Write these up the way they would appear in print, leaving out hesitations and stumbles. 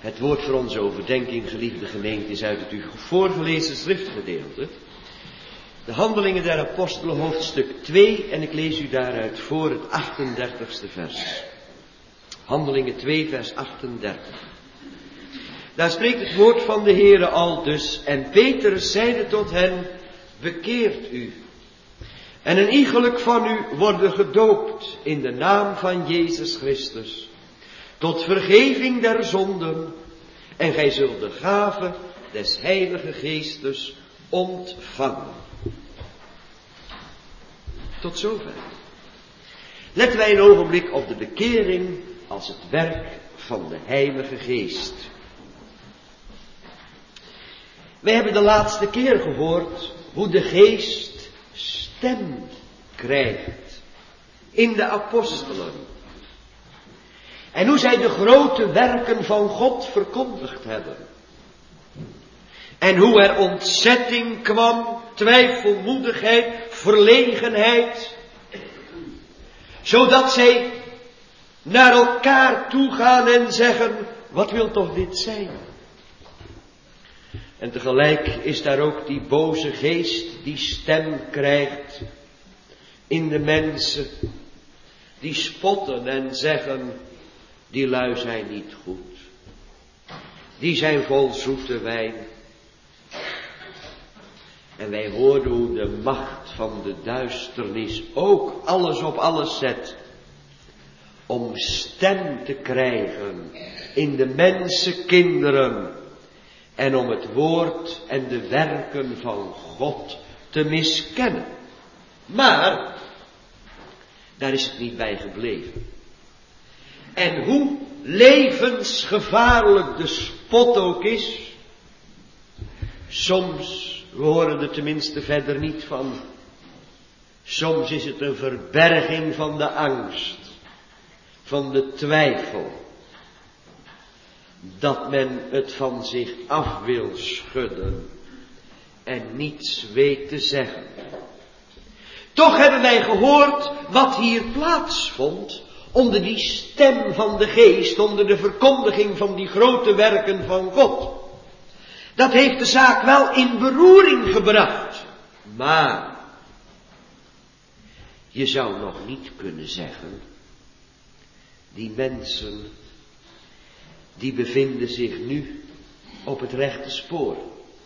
Het woord voor onze overdenking, geliefde gemeente, is uit het u voorgelezen schriftgedeelte. De Handelingen der Apostelen, hoofdstuk 2, en ik lees u daaruit voor het 38ste vers. Handelingen 2, vers 38. Daar spreekt het woord van de Heere aldus, en Petrus zeide tot hen, bekeert u. En een iegelijk van u worden gedoopt in de naam van Jezus Christus, tot vergeving der zonden, en gij zult de gave des Heilige Geestes ontvangen. Tot zover. Letten wij een ogenblik op de bekering als het werk van de Heilige Geest. Wij hebben de laatste keer gehoord hoe de Geest stem krijgt in de apostelen. En hoe zij de grote werken van God verkondigd hebben. En hoe er ontzetting kwam, twijfelmoedigheid, verlegenheid. Zodat zij naar elkaar toe gaan en zeggen, wat wil toch dit zijn? En tegelijk is daar ook die boze geest die stem krijgt in de mensen. Die spotten en zeggen, die lui zijn niet goed. Die zijn vol zoete wijn. En wij hoorden hoe de macht van de duisternis ook alles op alles zet. Om stem te krijgen in de mensenkinderen. En om het woord en de werken van God te miskennen. Maar, daar is het niet bij gebleven. En hoe levensgevaarlijk de spot ook is. Soms, we horen er tenminste verder niet van. Soms is het een verberging van de angst. Van de twijfel. Dat men het van zich af wil schudden. En niets weet te zeggen. Toch hebben wij gehoord wat hier plaatsvond. Onder die stem van de Geest. Onder de verkondiging van die grote werken van God. Dat heeft de zaak wel in beroering gebracht. Maar je zou nog niet kunnen zeggen. Die mensen, die bevinden zich nu op het rechte spoor.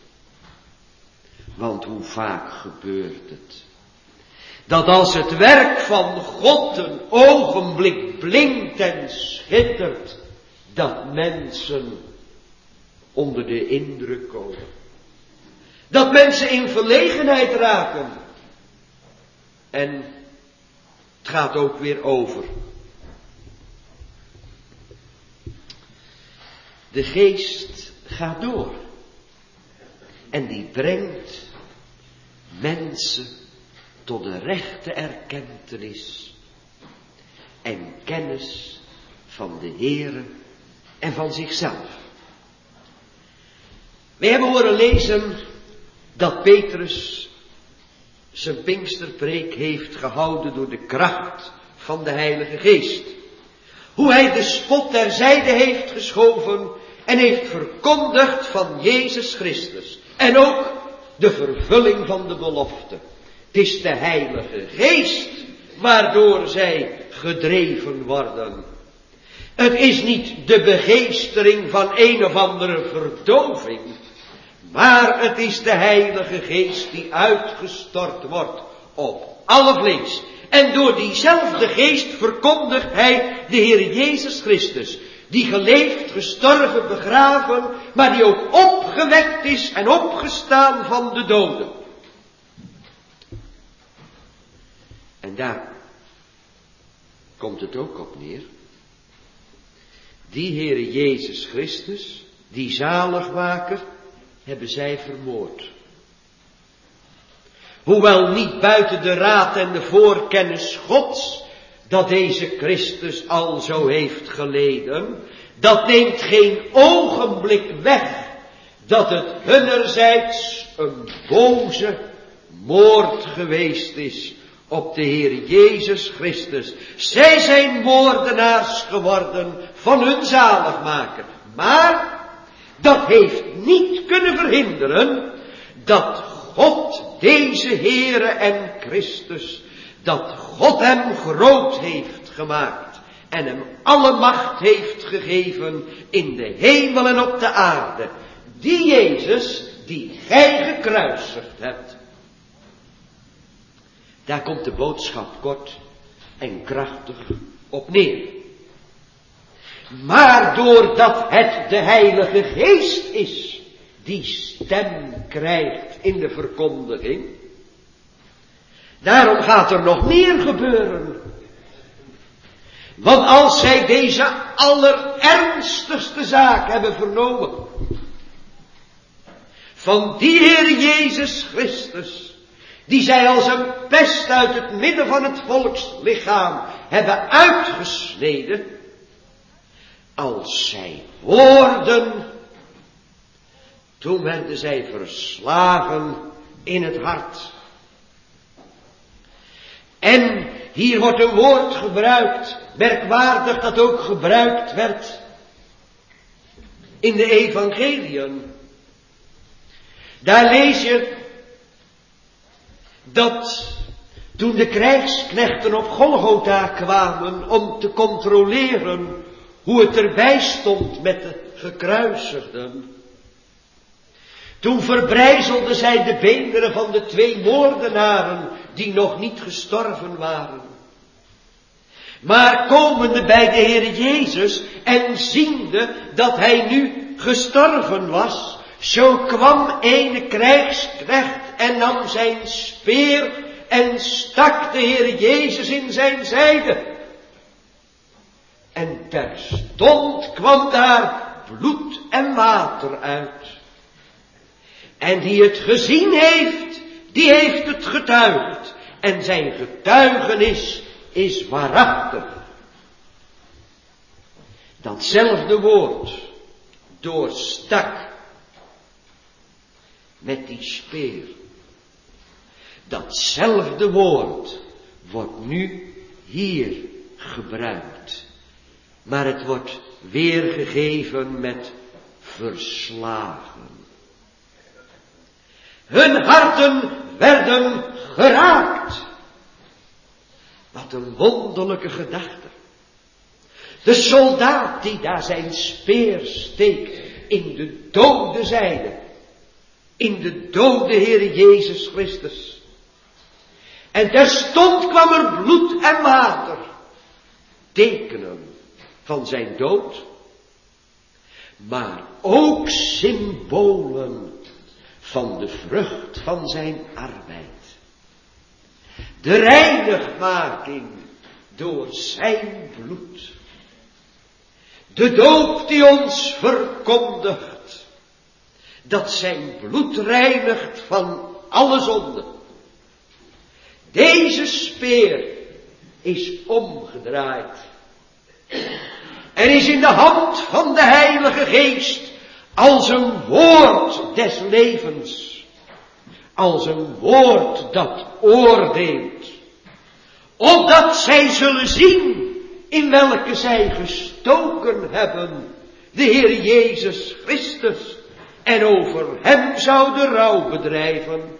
Want hoe vaak gebeurt het? Dat als het werk van God een ogenblik blinkt en schittert, dat mensen onder de indruk komen. Dat mensen in verlegenheid raken. En het gaat ook weer over. De Geest gaat door. En die brengt mensen tot de rechte erkentenis en kennis van de Heere en van zichzelf. We hebben horen lezen dat Petrus zijn Pinksterpreek heeft gehouden door de kracht van de Heilige Geest. Hoe hij de spot terzijde heeft geschoven en heeft verkondigd van Jezus Christus. En ook de vervulling van de belofte. Het is de Heilige Geest waardoor zij gedreven worden. Het is niet de begeestering van een of andere verdoving. Maar het is de Heilige Geest die uitgestort wordt op alle vlees. En door diezelfde Geest verkondigt hij de Heer Jezus Christus. Die geleefd, gestorven, begraven, maar die ook opgewekt is en opgestaan van de doden. En daar komt het ook op neer. Die Heere Jezus Christus, die zaligmaker, hebben zij vermoord. Hoewel niet buiten de raad en de voorkennis Gods, dat deze Christus al zo heeft geleden, dat neemt geen ogenblik weg, dat het hunnerzijds een boze moord geweest is op de Heer Jezus Christus. Zij zijn moordenaars geworden van hun zaligmaker. Maar dat heeft niet kunnen verhinderen dat God deze Heere en Christus, dat God hem groot heeft gemaakt en hem alle macht heeft gegeven in de hemel en op de aarde. Die Jezus die gij gekruisigd hebt. Daar komt de boodschap kort en krachtig op neer. Maar doordat het de Heilige Geest is die stem krijgt in de verkondiging, daarom gaat er nog meer gebeuren. Want als zij deze allerernstigste zaak hebben vernomen, van die Heer Jezus Christus, die zij als een pest uit het midden van het volkslichaam hebben uitgesneden, als zij hoorden, toen werden zij verslagen in het hart. En hier wordt een woord gebruikt, merkwaardig dat ook gebruikt werd in de evangeliën. Daar lees je dat toen de krijgsknechten op Golgotha kwamen om te controleren hoe het erbij stond met de gekruisigden, toen verbrijzelden zij de beenderen van de 2 moordenaren die nog niet gestorven waren. Maar komende bij de Heer Jezus en ziende dat hij nu gestorven was, zo kwam ene krijgsknecht en nam zijn speer en stak de Heer Jezus in zijn zijde. En terstond kwam daar bloed en water uit. En die het gezien heeft, die heeft het getuigd. En zijn getuigenis is waarachtig. Datzelfde woord doorstak met die speer. Datzelfde woord wordt nu hier gebruikt. Maar het wordt weergegeven met verslagen. Hun harten werden geraakt. Wat een wonderlijke gedachte. De soldaat die daar zijn speer steekt in de dode zijde. In de dode Heer Jezus Christus. En terstond kwam er bloed en water. Tekenen van zijn dood. Maar ook symbolen van de vrucht van zijn arbeid. De reinigmaking door zijn bloed. De doop die ons verkondigt. Dat zijn bloed reinigt van alle zonde. Deze speer is omgedraaid. En is in de hand van de Heilige Geest als een woord des levens. Als een woord dat oordeelt. Opdat zij zullen zien in welke zij gestoken hebben. De Heer Jezus Christus. En over hem zou de rouw bedrijven.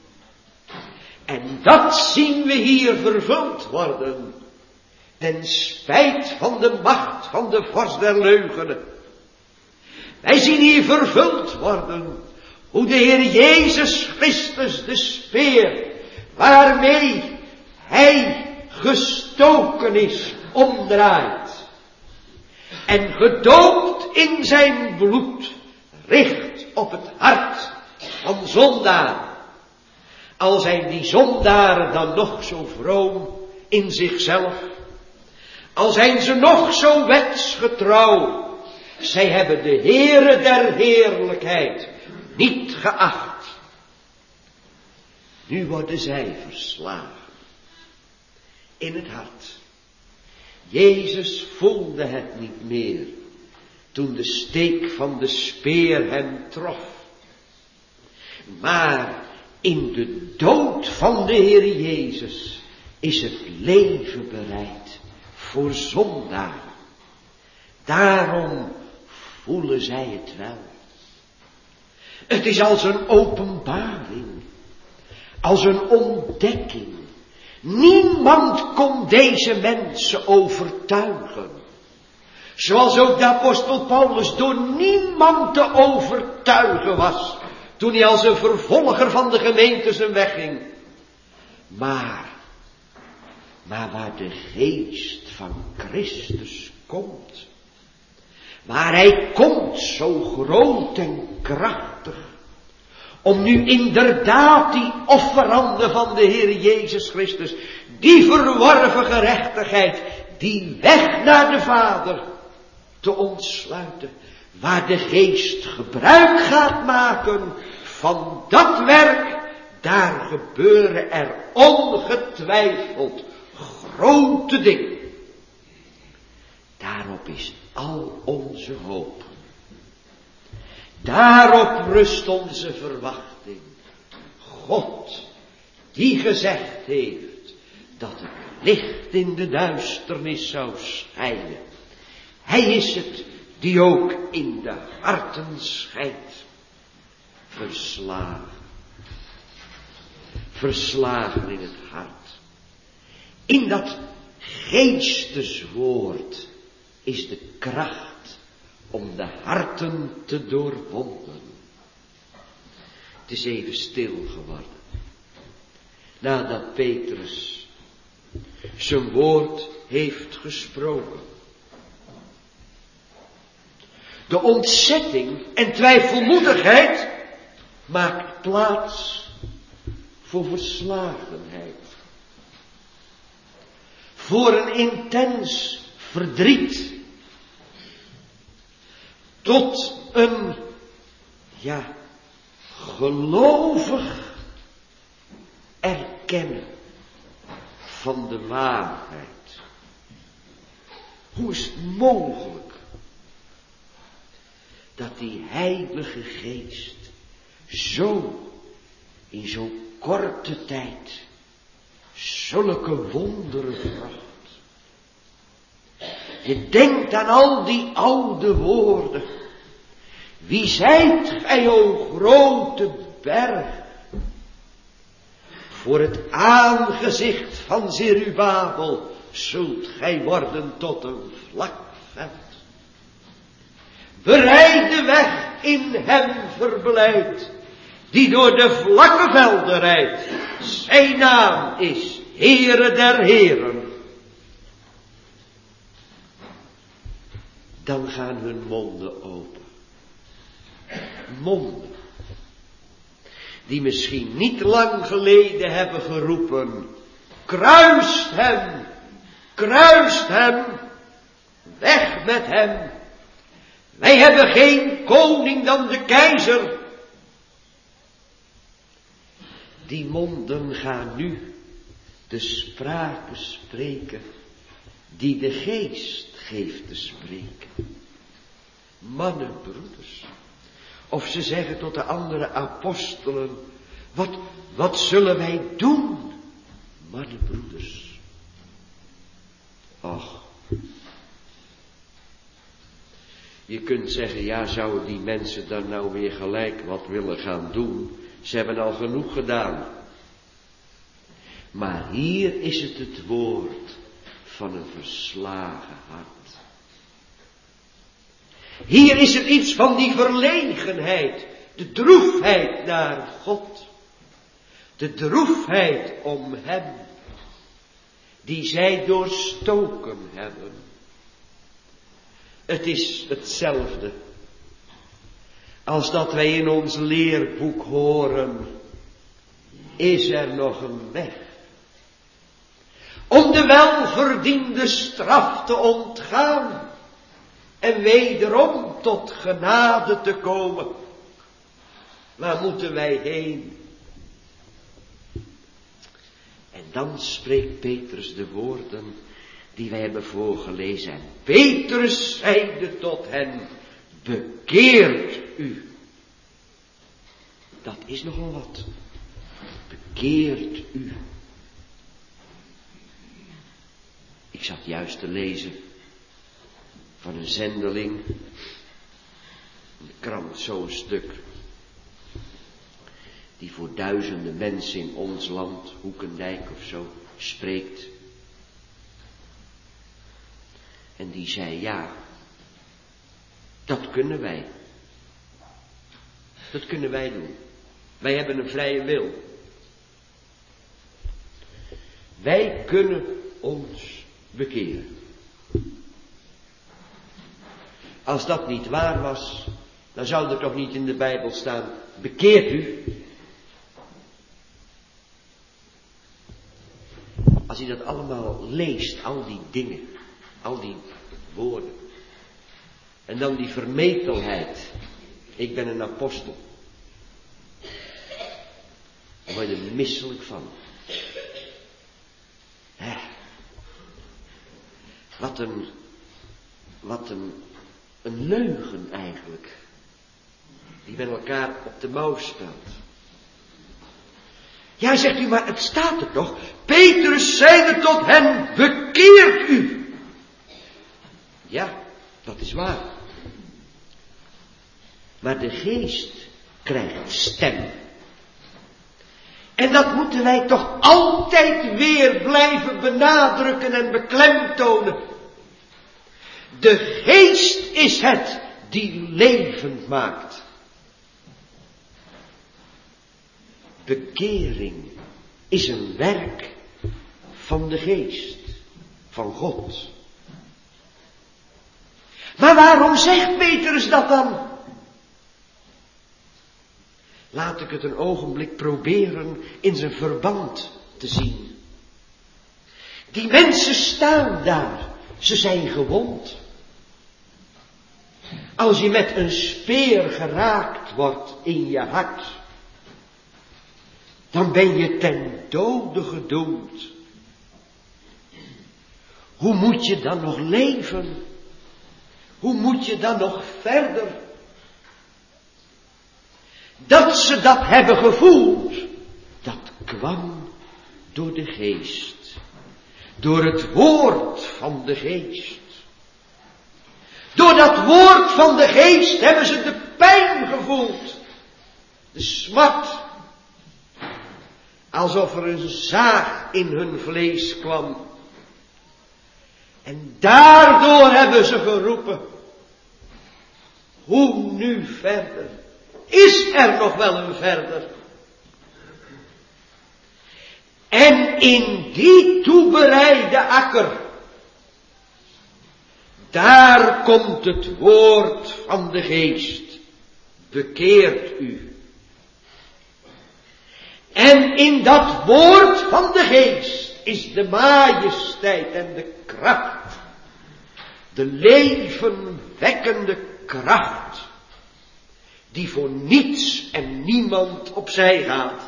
En dat zien we hier vervuld worden. Ten spijt van de macht van de vorst der leugenen. Wij zien hier vervuld worden hoe de Heer Jezus Christus de speer waarmee hij gestoken is omdraait. En gedoopt in zijn bloed richt op het hart van zondaren. Al zijn die zondaren dan nog zo vroom in zichzelf. Al zijn ze nog zo wetsgetrouw. Zij hebben de Heere der heerlijkheid niet geacht. Nu worden zij verslagen. In het hart. Jezus voelde het niet meer. Toen de steek van de speer hem trof. Maar in de dood van de Heer Jezus is het leven bereid voor zondaren. Daarom voelen zij het wel. Het is als een openbaring. Als een ontdekking. Niemand kon deze mensen overtuigen. Zoals ook de apostel Paulus door niemand te overtuigen was. Toen hij als een vervolger van de gemeente zijn weg ging. Maar waar de geest van Christus komt. Waar hij komt zo groot en krachtig. Om nu inderdaad die offeranden van de Heer Jezus Christus. Die verworven gerechtigheid. Die weg naar de Vader te ontsluiten. Waar de geest gebruik gaat maken van dat werk. Daar gebeuren er ongetwijfeld grote dingen. Daarop is al onze hoop. Daarop rust onze verwachting. God, die gezegd heeft dat het licht in de duisternis zou schijnen. Hij is het die ook in de harten schijnt. Verslagen. Verslagen in het hart. In dat geesteswoord is de kracht om de harten te doorwonden. Het is even stil geworden. Nadat Petrus zijn woord heeft gesproken. De ontzetting en twijfelmoedigheid maakt plaats voor verslagenheid. Voor een intens verdriet. Tot een, gelovig erkennen van de waarheid. Hoe is het mogelijk dat die Heilige Geest in zo'n korte tijd zulke wonderen bracht? Je denkt aan al die oude woorden. Wie zijt gij, o grote berg? Voor het aangezicht van Zerubabel zult gij worden tot een vlak veld. Bereid de weg in hem verblijd, die door de vlakke velden rijdt. Zijn naam is Heere der Heren. Dan gaan hun monden open. Monden. Die misschien niet lang geleden hebben geroepen. Kruist hem. Kruist hem. Weg met hem. Wij hebben geen koning dan de keizer. Die monden gaan nu de spraken spreken die de geest geeft te spreken. Mannen, broeders. Of ze zeggen tot de andere apostelen, wat zullen wij doen? Mannen, broeders. Och. Je kunt zeggen, zouden die mensen dan nou weer gelijk wat willen gaan doen? Ze hebben al genoeg gedaan. Maar hier is het woord van een verslagen hart. Hier is er iets van die verlegenheid, de droefheid naar God. De droefheid om hem, die zij doorstoken hebben. Het is hetzelfde als dat wij in ons leerboek horen, is er nog een weg om de welverdiende straf te ontgaan en wederom tot genade te komen. Waar moeten wij heen? En dan spreekt Petrus de woorden die wij hebben voorgelezen. En Petrus zeide tot hen, bekeert u. Dat is nogal wat. Bekeert u. Ik zat juist te lezen van een zendeling. In de krant zo'n stuk. die voor duizenden mensen in ons land, Hoekendijk of zo, spreekt. En die zei, ja, dat kunnen wij. Dat kunnen wij doen. Wij hebben een vrije wil. Wij kunnen ons bekeren. Als dat niet waar was, dan zou er toch niet in de Bijbel staan, bekeert u. Als u dat allemaal leest, al die dingen, al die woorden. En dan die vermetelheid. Ik ben een apostel. Daar word je er misselijk van. Wat een leugen eigenlijk. Die met elkaar op de mouw staat. Ja, zegt u, maar het staat er toch. Petrus zeide tot hen, bekeert u. Ja, dat is waar. Maar de geest krijgt stem. En dat moeten wij toch altijd weer blijven benadrukken en beklemtonen. De geest is het die levend maakt. Bekering is een werk van de geest, van God. Maar waarom zegt Petrus dat dan? Laat ik het een ogenblik proberen in zijn verband te zien. Die mensen staan daar, ze zijn gewond. Als je met een speer geraakt wordt in je hart, dan ben je ten dode gedoemd. Hoe moet je dan nog leven? Hoe moet je dan nog verder? Dat ze dat hebben gevoeld, dat kwam door de geest. Door het woord van de geest. Door dat woord van de geest hebben ze de pijn gevoeld. De smart. Alsof er een zaag in hun vlees kwam. En daardoor hebben ze geroepen. Hoe nu verder? Is er nog wel een verder? En in die toebereide akker, daar komt het woord van de geest. Bekeert u. En in dat woord van de geest is de majesteit en de kracht. De levenwekkende kracht. Die voor niets en niemand opzij gaat.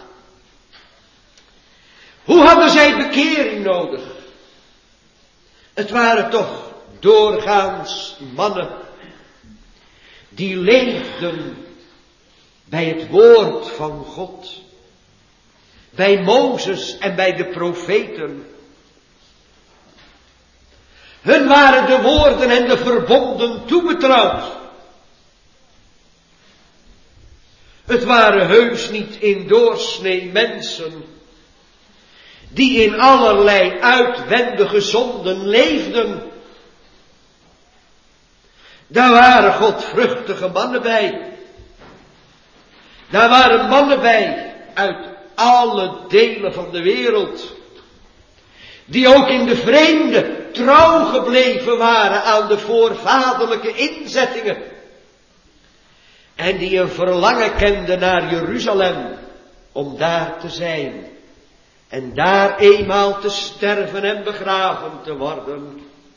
Hoe hadden zij bekering nodig? Het waren toch doorgaans mannen die leefden bij het woord van God. Bij Mozes en bij de profeten. Hun waren de woorden en de verbonden toebetrouwd. Het waren heus niet in doorsnee mensen die in allerlei uitwendige zonden leefden. Daar waren godvruchtige mannen bij. Daar waren mannen bij uit alle delen van de wereld. Die ook in de vreemde trouw gebleven waren aan de voorvaderlijke inzettingen. En die een verlangen kenden naar Jeruzalem. Om daar te zijn. En daar eenmaal te sterven en begraven te worden.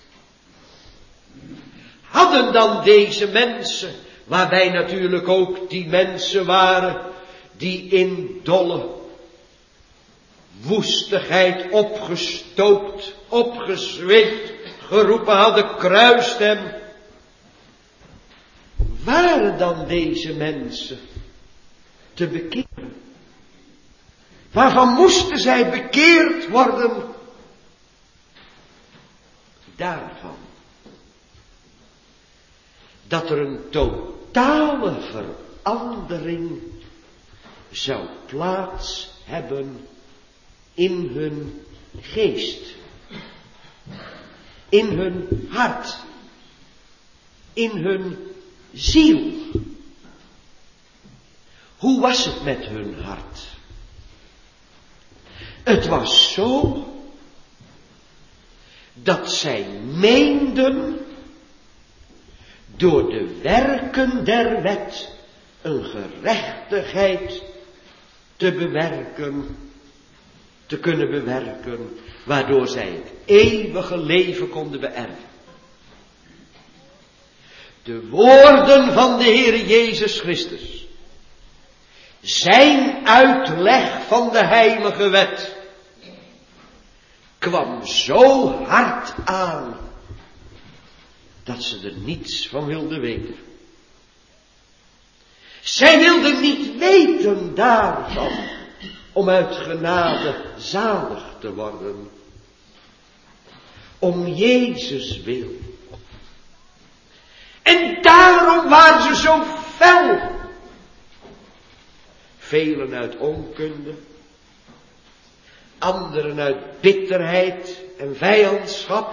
Hadden dan deze mensen, waarbij natuurlijk ook die mensen waren die in dolle woestigheid opgestookt, opgezweept, geroepen hadden, kruist hem. Waren dan deze mensen te bekeren? Waarvan moesten zij bekeerd worden? Daarvan. Dat er een totale verandering zou plaats hebben in hun geest, in hun hart, in hun ziel. Hoe was het met hun hart? Het was zo dat zij meenden door de werken der wet een gerechtigheid te kunnen bewerken, waardoor zij het eeuwige leven konden beërven. De woorden van de Heer Jezus Christus, zijn uitleg van de heilige wet, kwam zo hard aan, dat ze er niets van wilden weten. Zij wilden niet weten daarvan, om uit genade zalig te worden. Om Jezus wil. En daarom waren ze zo fel. Velen uit onkunde, anderen uit bitterheid en vijandschap.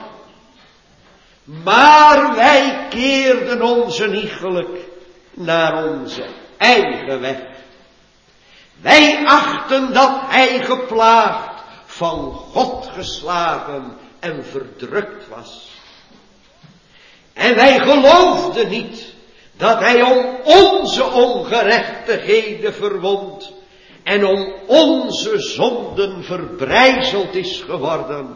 Maar wij keerden ons iegelijk naar onze eigen weg. Wij achten dat hij geplaagd, van God geslagen en verdrukt was. En wij geloofden niet dat hij om onze ongerechtigheden verwond en om onze zonden verbrijzeld is geworden.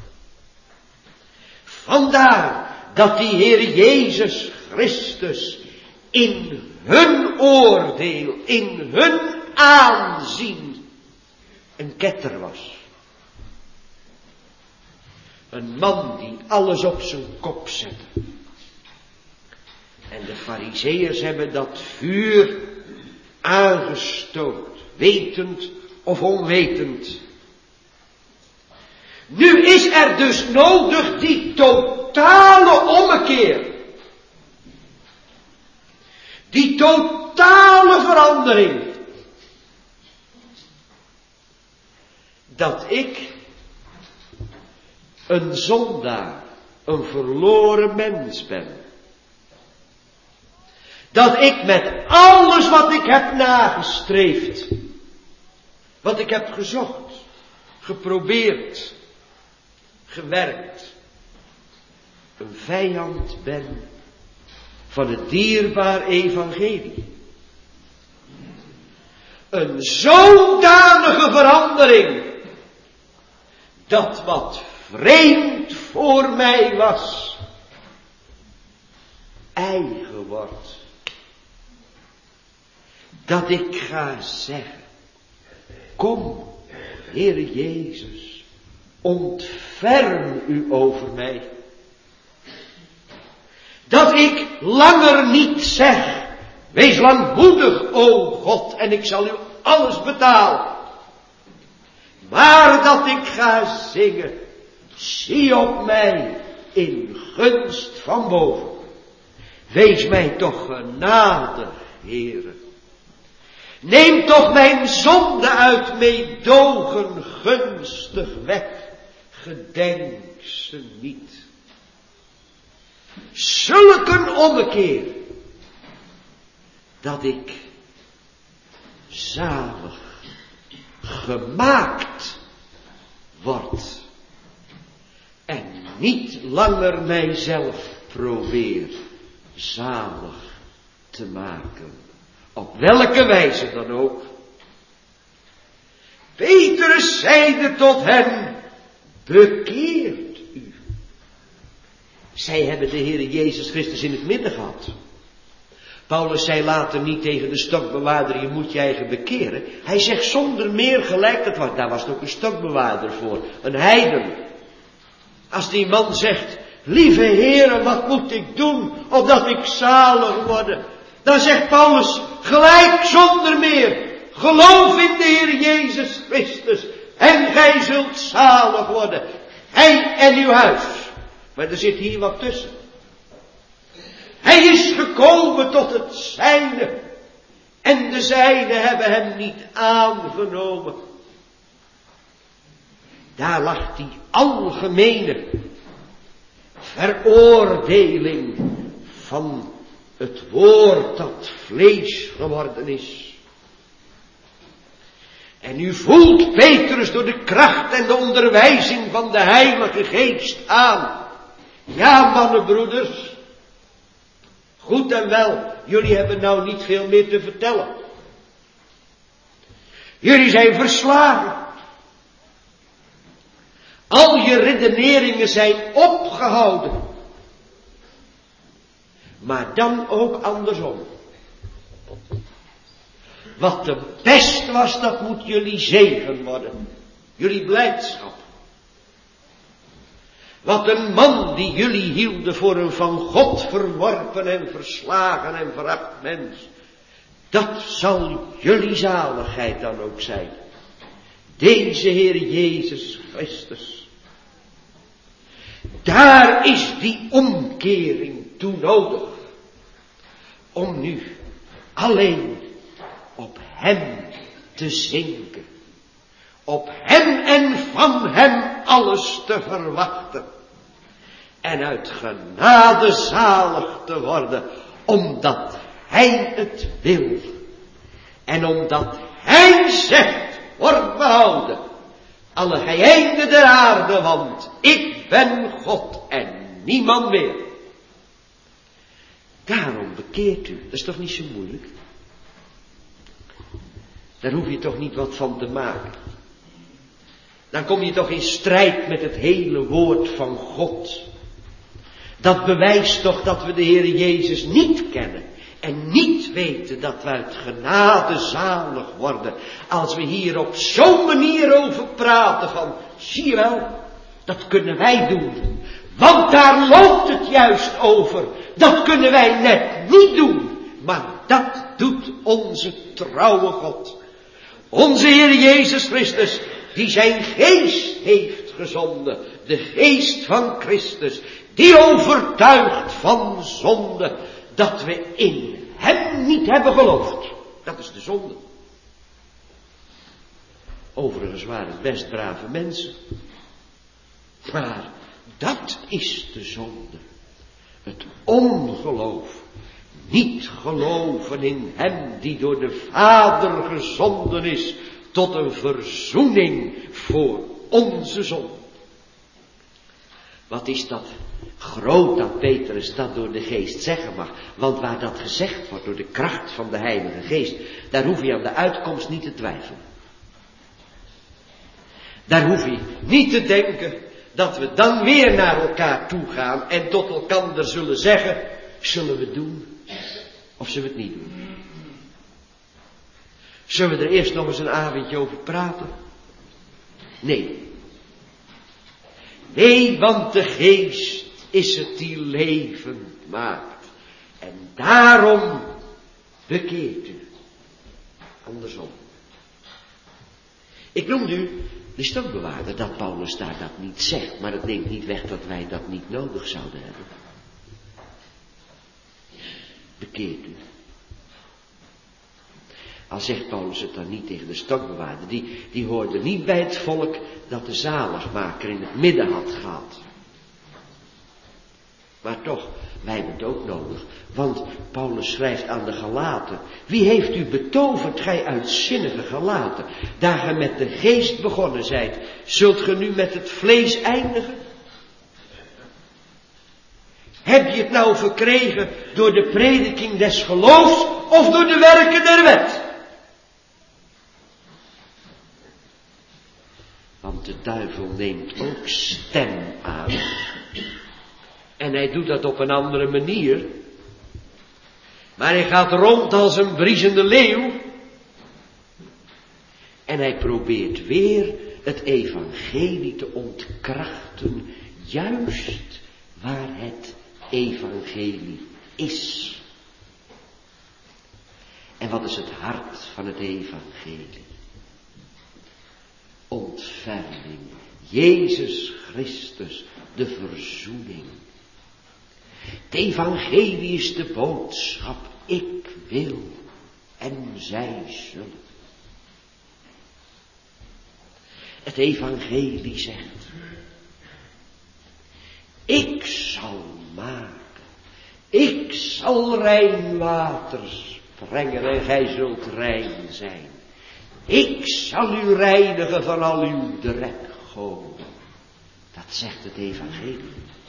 Vandaar dat die Heer Jezus Christus in hun oordeel, in hun aanzien, een ketter was. Een man die alles op zijn kop zette. En de Farizeeërs hebben dat vuur aangestookt, wetend of onwetend. Nu is er dus nodig die totale ommekeer. Die totale verandering. Dat ik een zondaar, een verloren mens ben. Dat ik met alles wat ik heb nagestreefd, wat ik heb gezocht, geprobeerd, gewerkt, een vijand ben van het dierbaar evangelie. Een zodanige verandering, dat wat vreemd voor mij was, eigen wordt. Dat ik ga zeggen, kom, Heer Jezus, ontferm u over mij. Dat ik langer niet zeg, wees langmoedig, o God, en ik zal u alles betalen. Maar dat ik ga zingen, zie op mij in gunst van boven. Wees mij toch genadig, Heere. Neem toch mijn zonde uit meedogen gunstig weg. Gedenk ze niet. Zulk een ommekeer, dat ik zalig gemaakt word. En niet langer mijzelf probeer zalig te maken. Op welke wijze dan ook. Petrus zeide tot hen, bekeert u. Zij hebben de Heer Jezus Christus in het midden gehad. Paulus zei later niet tegen de stokbewaarder, je moet je eigen bekeren. Hij zegt zonder meer gelijk, daar was ook een stokbewaarder voor, een heiden. Als die man zegt, lieve Heere, wat moet ik doen, opdat ik zalig word? Dan zegt Paulus, gelijk zonder meer, geloof in de Heer Jezus Christus, en gij zult zalig worden, hij en uw huis. Maar er zit hier wat tussen. Hij is gekomen tot het zijne, En de zijnen hebben hem niet aangenomen. Daar lag die algemene veroordeling van het woord dat vlees geworden is. En u voelt Petrus door de kracht en de onderwijzing van de Heilige Geest aan. Ja, mannenbroeders. Goed en wel, jullie hebben nou niet veel meer te vertellen. Jullie zijn verslagen. Al je redeneringen zijn opgehouden. Maar dan ook andersom. Wat de pest was, dat moet jullie zegen worden. Jullie blijdschap. Wat een man die jullie hielden voor een van God verworpen en verslagen en veracht mens. Dat zal jullie zaligheid dan ook zijn. Deze Heer Jezus Christus. Daar is die omkering toe nodig. Om nu alleen op hem te zinken. Op hem en van hem alles te verwachten. En uit genade zalig te worden. Omdat hij het wil. En omdat hij zegt, wordt behouden. Alle geheimen der aarde, want ik ben God en niemand meer. Daarom bekeert u. Dat is toch niet zo moeilijk? Daar hoef je toch niet wat van te maken. Dan kom je toch in strijd met het hele woord van God. Dat bewijst toch dat we de Heer Jezus niet kennen. En niet weten dat we uit genade zalig worden. Als we hier op zo'n manier over praten van, zie je wel, dat kunnen wij doen. Want daar loopt het juist over. Dat kunnen wij net niet doen. Maar dat doet onze trouwe God. Onze Heer Jezus Christus, die zijn geest heeft gezonden. De geest van Christus, die overtuigt van zonde. Dat we in hem niet hebben geloofd. Dat is de zonde. Overigens waren het best brave mensen. Maar dat is de zonde. Het ongeloof. Niet geloven in hem die door de Vader gezonden is. Tot een verzoening voor onze zonde. Wat is dat groot dat Petrus dat door de geest zeggen mag. Want waar dat gezegd wordt door de kracht van de Heilige Geest. Daar hoef je aan de uitkomst niet te twijfelen. Daar hoef je niet te denken dat we dan weer naar elkaar toe gaan. En tot elkander zullen zeggen. Zullen we het doen? Of zullen we het niet doen? Zullen we er eerst nog eens een avondje over praten? Nee. Nee, want de geest is het die leven maakt. En daarom bekeert u. Andersom. Ik noemde u de stokbewaarder dat Paulus daar dat niet zegt. Maar dat neemt niet weg dat wij dat niet nodig zouden hebben. Bekeert u. Al zegt Paulus het dan niet tegen de stokbewaarder. Die hoorde niet bij het volk dat de zaligmaker in het midden had gehad. Maar toch, wij hebben het ook nodig. Want Paulus schrijft aan de Galaten. Wie heeft u betoverd, gij uitzinnige Galaten? Daar gij met de geest begonnen zijt, zult ge nu met het vlees eindigen? Heb je het nou verkregen door de prediking des geloofs of door de werken der wet? Want de duivel neemt ook stem aan. En hij doet dat op een andere manier. Maar hij gaat rond als een briesende leeuw. En hij probeert weer het evangelie te ontkrachten. Juist waar het evangelie is. En wat is het hart van het evangelie? Ontferming. Jezus Christus, de verzoening. Het evangelie is de boodschap. Ik wil en zij zullen. Het evangelie zegt, ik zal maken, ik zal rein waters brengen en gij zult rein zijn. Ik zal u reinigen van al uw drekgoden. Dat zegt het evangelie.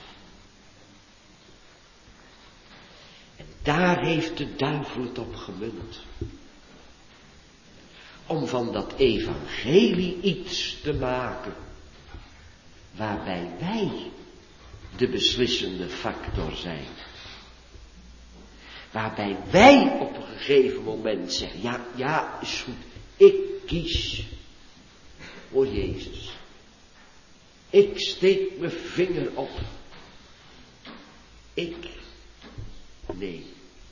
En daar heeft de duivel het op gemunt. Om van dat evangelie iets te maken waarbij wij de beslissende factor zijn. Waarbij wij op een gegeven moment zeggen, ja, is goed, ik kies voor Jezus. Ik steek mijn vinger op. Nee,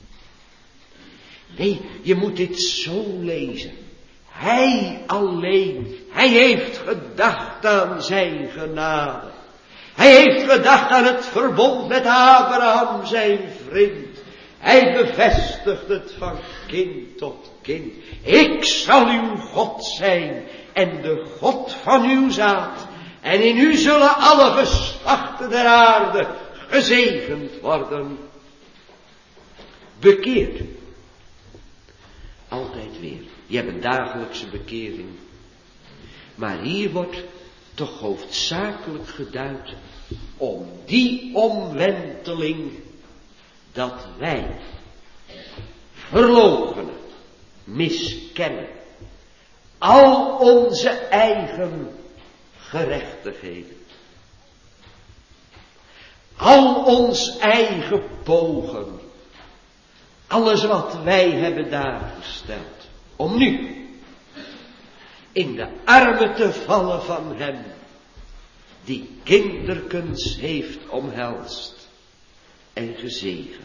je moet dit zo lezen. Hij alleen, hij heeft gedacht aan zijn genade. Hij heeft gedacht aan het verbond met Abraham, zijn vriend. Hij bevestigt het van kind tot kind. Ik zal uw God zijn en de God van uw zaad. En in u zullen alle geslachten der aarde gezegend worden. Bekeert u. Altijd weer. Je hebt een dagelijkse bekering. Maar hier wordt toch hoofdzakelijk geduid om die omwenteling dat wij verloochenen, miskennen, al onze eigen gerechtigheden, al ons eigen pogen, alles wat wij hebben daargesteld, om nu in de armen te vallen van hem, die kinderkens heeft omhelst en gezegend.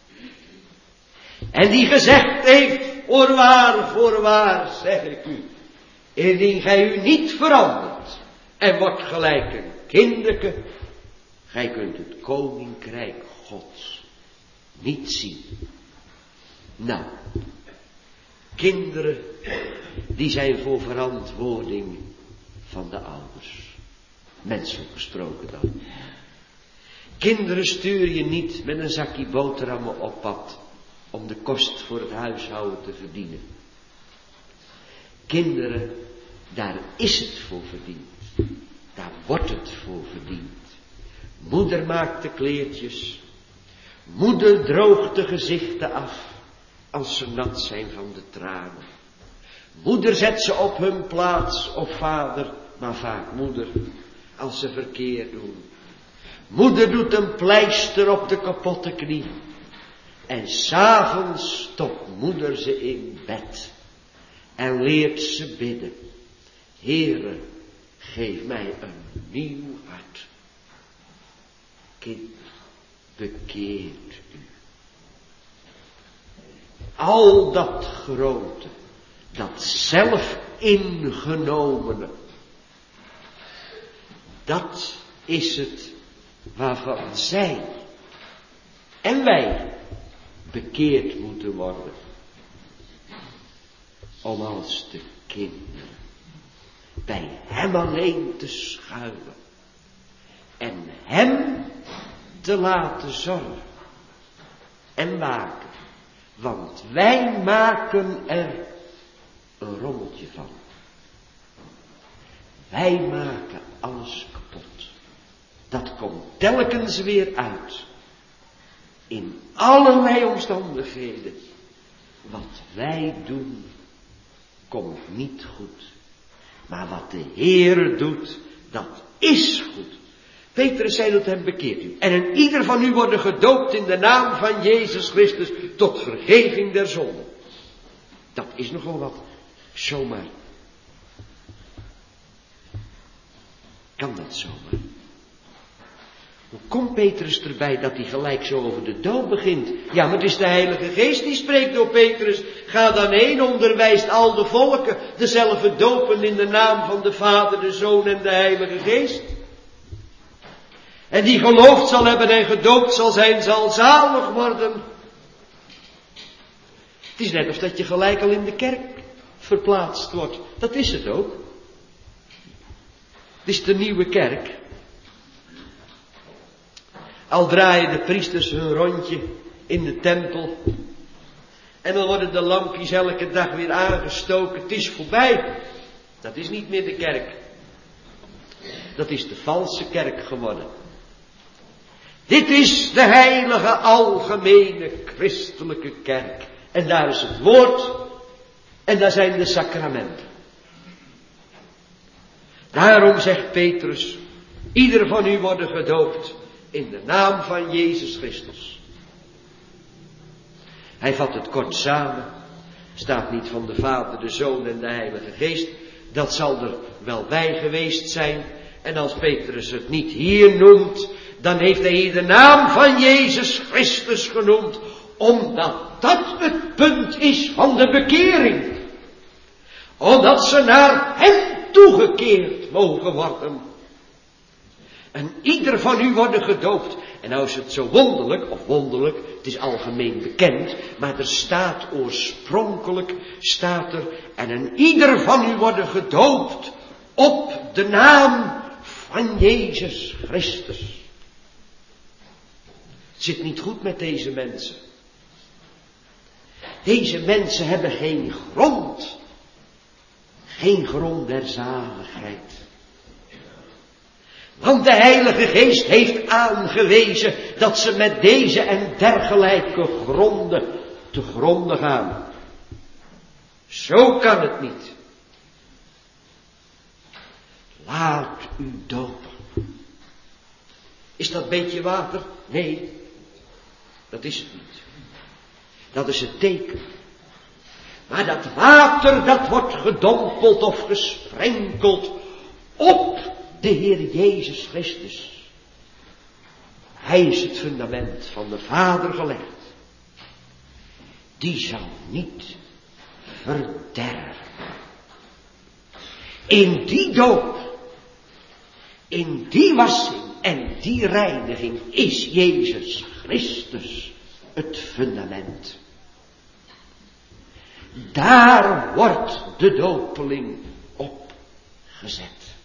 En die gezegd heeft, voorwaar, zeg ik u, indien gij u niet verandert en wordt gelijk een kinderke, gij kunt het koninkrijk Gods niet zien. Nou, kinderen, die zijn voor verantwoording van de ouders. Menselijk gesproken dan. Kinderen stuur je niet met een zakje boterhammen op pad om de kost voor het huishouden te verdienen. Kinderen, daar is het voor verdiend. Daar wordt het voor verdiend. Moeder maakt de kleertjes. Moeder droogt de gezichten af als ze nat zijn van de tranen. Moeder zet ze op hun plaats, of vader, maar vaak moeder, als ze verkeerd doen. Moeder doet een pleister op de kapotte knie. En 's avonds stopt moeder ze in bed. En leert ze bidden. Heere, geef mij een nieuw hart. Kind, bekeert u. Al dat grote, dat zelf ingenomene, dat is het waarvan zij en wij bekeerd moeten worden. Om als de kinderen bij hem alleen te schuilen en hem te laten zorgen en waken. Want wij maken er een rommeltje van. Wij maken alles kapot. Dat komt telkens weer uit. In allerlei omstandigheden. Wat wij doen, komt niet goed. Maar wat de Heere doet, dat is goed. Petrus zei tot hem, bekeert u. En in ieder van u worden gedoopt in de naam van Jezus Christus tot vergeving der zonden. Dat is nogal wat. Zomaar. Kan dat zomaar? Hoe komt Petrus erbij dat hij gelijk zo over de doop begint? Ja, maar het is de Heilige Geest die spreekt door Petrus. Ga dan heen, onderwijst al de volken dezelfde dopen in de naam van de Vader, de Zoon en de Heilige Geest. En die geloofd zal hebben en gedoopt zal zijn, zal zalig worden. Het is net of dat je gelijk al in de kerk verplaatst wordt. Dat is het ook. Het is de nieuwe kerk. Al draaien de priesters hun rondje in de tempel. En dan worden de lampjes elke dag weer aangestoken. Het is voorbij. Dat is niet meer de kerk. Dat is de valse kerk geworden. Dit is de heilige algemene christelijke kerk. En daar is het woord. En daar zijn de sacramenten. Daarom zegt Petrus, ieder van u worden gedoopt in de naam van Jezus Christus. Hij vat het kort samen. Staat niet van de Vader, de Zoon en de Heilige Geest. Dat zal er wel bij geweest zijn. En als Petrus het niet hier noemt, dan heeft hij hier de naam van Jezus Christus genoemd. Omdat dat het punt is van de bekering. Omdat ze naar hem toegekeerd mogen worden. En ieder van u worden gedoopt. En nou is het zo wonderlijk, het is algemeen bekend, maar er staat oorspronkelijk, en ieder van u worden gedoopt op de naam van Jezus Christus. Het zit niet goed met deze mensen. Deze mensen hebben geen grond. Geen grond der zaligheid. Want de Heilige Geest heeft aangewezen dat ze met deze en dergelijke gronden te gronden gaan. Zo kan het niet. Laat u dopen. Is dat beetje water? Nee, dat is het niet. Dat is het teken. Maar dat water, dat wordt gedompeld of gesprenkeld op de Heer Jezus Christus. Hij is het fundament van de Vader gelegd. Die zal niet verderven. In die doop, in die wassing en die reiniging is Jezus Christus het fundament. Daar wordt de dopeling op gezet.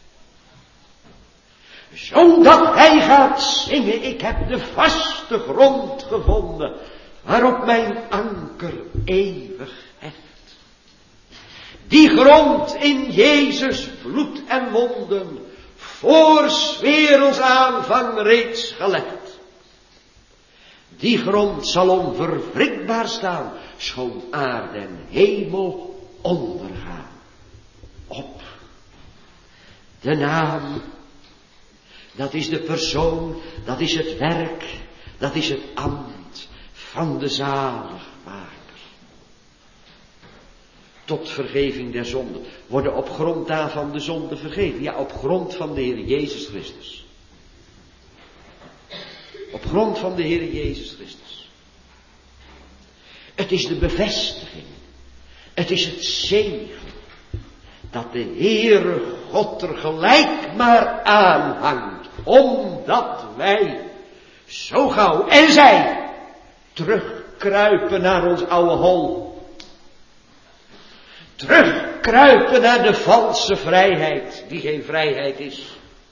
Zodat hij gaat zingen, ik heb de vaste grond gevonden, waarop mijn anker eeuwig heft. Die grond in Jezus bloed en wonden, voor 's werelds aanvang reeds gelegd. Die grond zal onverwrikbaar staan, schoon aarde en hemel ondergaan. Op de naam, dat is de persoon, dat is het werk, dat is het ambt van de zaligmaker. Tot vergeving der zonden. Worden op grond daarvan de zonden vergeven. Ja, op grond van de Heer Jezus Christus. Op grond van de Heer Jezus Christus. Het is de bevestiging. Het is het zegen. Dat de Heere God er gelijk maar aanhangt. Omdat wij zo gauw en zij terugkruipen naar ons oude hol. Terugkruipen naar de valse vrijheid, die geen vrijheid is.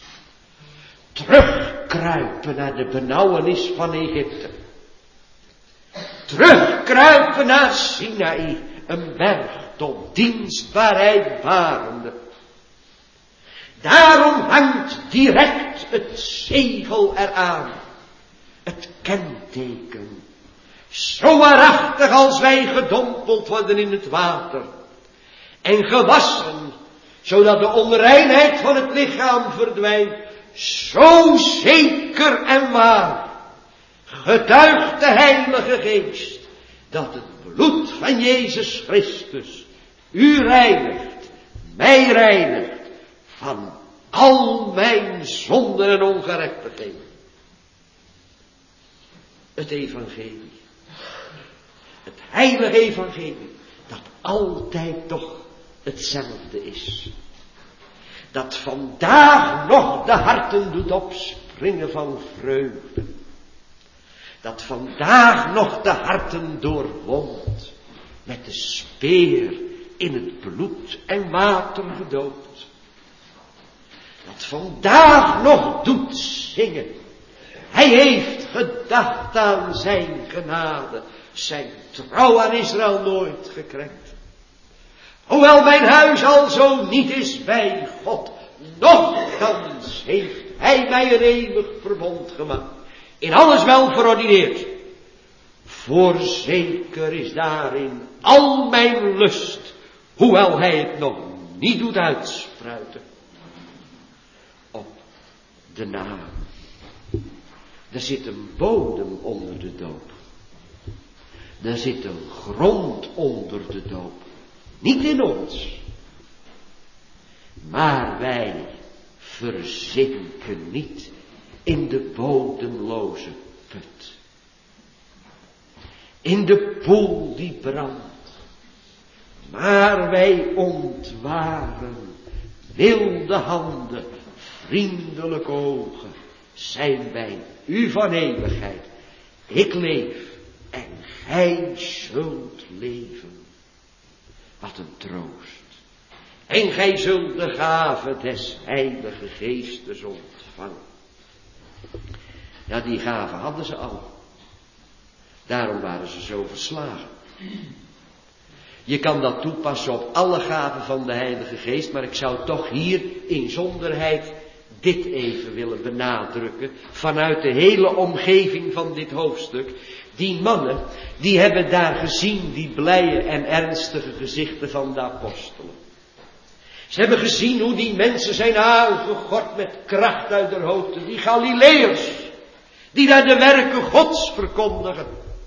Terugkruipen naar de benauwenis van Egypte. Terugkruipen naar Sinaï, een berg tot dienstbaarheid barende. Daarom hangt direct het zegel eraan. Het kenteken. Zo waarachtig als wij gedompeld worden in het water. En gewassen, zodat de onreinheid van het lichaam verdwijnt. Zo zeker en waar getuigt de Heilige Geest dat het bloed van Jezus Christus u reinigt, mij reinigt van al mijn zonden en ongerechtigheden. Het evangelie, het heilige evangelie, dat altijd toch hetzelfde is. Dat vandaag nog de harten doet opspringen van vreugde. Dat vandaag nog de harten doorwondt. met de speer in het bloed en water gedoopt, dat vandaag nog doet zingen. Hij heeft gedacht aan zijn genade, zijn trouw aan Israël nooit gekrenkt. Hoewel mijn huis al zo niet is bij God, nochtans heeft hij mij een eeuwig verbond gemaakt, in alles wel verordineerd. Voorzeker is daarin al mijn lust, hoewel hij het nog niet doet uitspruiten. Op de naam. Er zit een bodem onder de doop. Er zit een grond onder de doop. Niet in ons. Maar wij verzinken niet in de bodemloze put. In de poel die brandt. Maar wij ontwaren, wilde handen, vriendelijke ogen, zijn wij u van eeuwigheid. Ik leef en gij zult leven. Wat een troost. En gij zult de gave des Heilige Geestes ontvangen. Ja, die gave hadden ze al. Daarom waren ze zo verslagen. Je kan dat toepassen op alle gaven van de Heilige Geest, maar ik zou toch hier in zonderheid dit even willen benadrukken, vanuit de hele omgeving van dit hoofdstuk. Die mannen, die hebben daar gezien die blije en ernstige gezichten van de apostelen. Ze hebben gezien hoe die mensen zijn aangegord met kracht uit hun hoofden, die Galileërs, die daar de werken Gods verkondigen.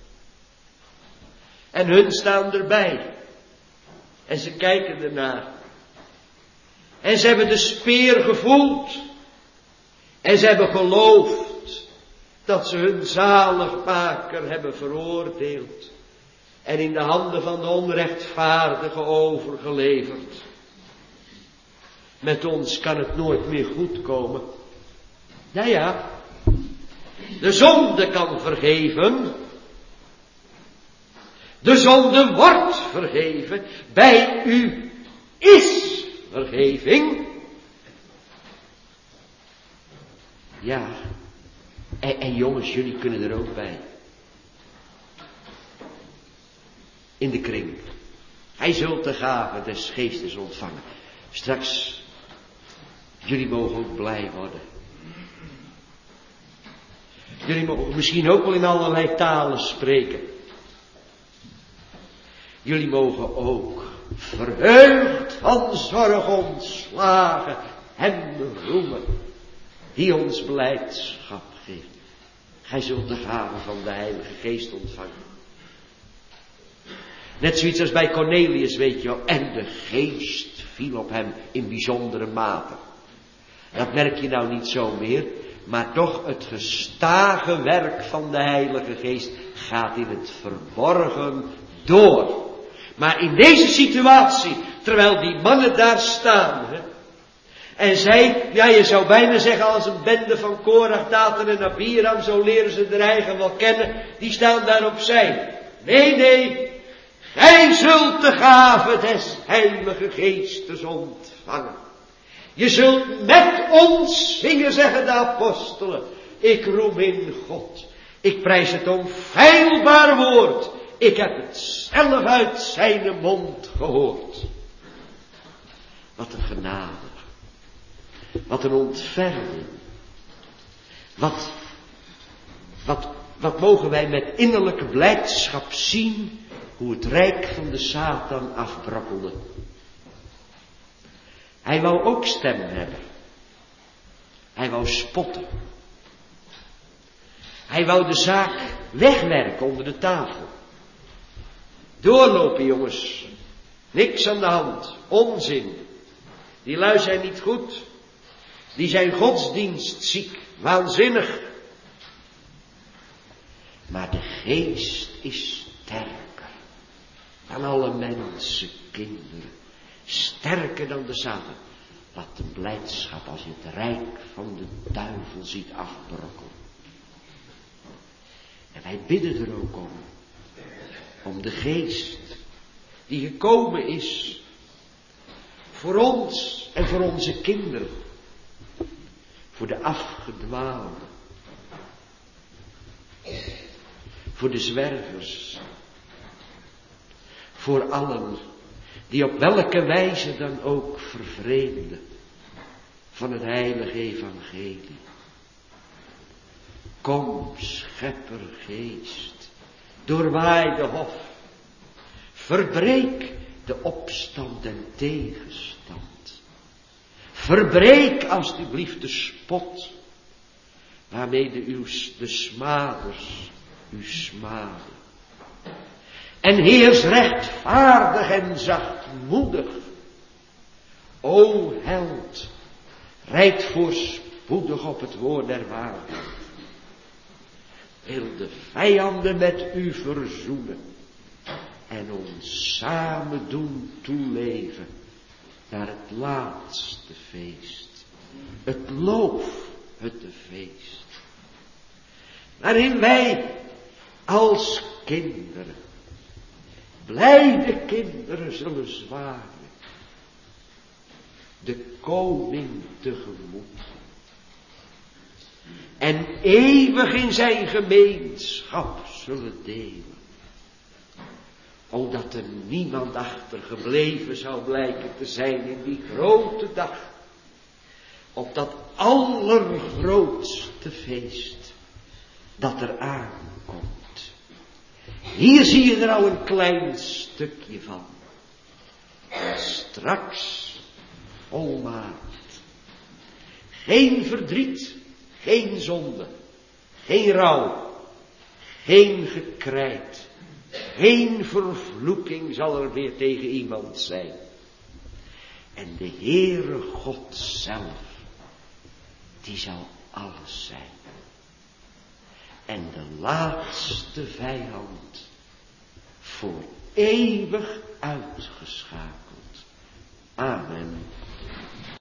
En hun staan erbij. En ze kijken ernaar. En ze hebben de speer gevoeld. En ze hebben geloofd dat ze hun zaligmaker hebben veroordeeld. En in de handen van de onrechtvaardige overgeleverd. Met ons kan het nooit meer goed komen. Nou ja, de zonde kan vergeven. De zonde wordt vergeven. Bij u is vergeving. Ja, en jongens, jullie kunnen er ook bij. In de kring. Hij zult de gave des Geestes ontvangen. Straks, jullie mogen ook blij worden. Jullie mogen misschien ook wel in allerlei talen spreken. Jullie mogen ook verheugd van zorg ontslagen hem roemen die ons blijdschap geeft. Gij zult de gave van de Heilige Geest ontvangen. Net zoiets als bij Cornelius, weet je wel. En de Geest viel op hem in bijzondere mate. Dat merk je nou niet zo meer. Maar toch het gestage werk van de Heilige Geest gaat in het verborgen door. Maar in deze situatie, terwijl die mannen daar staan, en zij, ja, je zou bijna zeggen als een bende van Korach, Datan en Abiram, zo leren ze de eigen wel kennen, die staan daar opzij. Nee, gij zult de gave des Heilige Geestes ontvangen. Je zult met ons zingen, zeggen de apostelen. Ik roem in God. Ik prijs het onfeilbaar woord. Ik heb het zelf uit zijn mond gehoord. Wat een genade. Wat een ontferming. Wat mogen wij met innerlijke blijdschap zien hoe het rijk van de Satan afbrokkelde. Hij wou ook stem hebben. Hij wou spotten. Hij wou de zaak wegwerken onder de tafel. Doorlopen, jongens. Niks aan de hand. Onzin. Die lui zijn niet goed. Die zijn godsdienstziek. Waanzinnig. Maar de Geest is sterker dan alle mensen, kinderen. Sterker dan de Satan. Wat een blijdschap als je het rijk van de duivel ziet afbrokkelen. En wij bidden er ook om. Om de Geest. die gekomen is voor ons en voor onze kinderen, voor de afgedwaalden, voor de zwervers, voor allen die op welke wijze dan ook vervreemden van het heilige evangelie. Kom, schepper geest, doorwaai de hof, verbreek de opstand en tegenstand. Verbreek alstublieft de spot, waarmee de smaders u smaden. En heers rechtvaardig en zachtmoedig. O held, rijd voorspoedig op het woord der waarheid. Wil de vijanden met u verzoenen en ons samen doen toeleven naar het laatste feest. Het loof, het feest. Waarin wij als kinderen, blijde kinderen zullen zwaaien, de koning tegemoet. En eeuwig in zijn gemeenschap zullen delen. Omdat er niemand achtergebleven zou blijken te zijn in die grote dag. Op dat allergrootste feest dat er aankomt. Hier zie je er al een klein stukje van. En straks volmaakt. Geen verdriet, geen zonde, geen rouw, geen gekrijt, geen vervloeking zal er weer tegen iemand zijn. En de Heere God zelf, die zal alles zijn. En de laatste vijand voor eeuwig uitgeschakeld. Amen.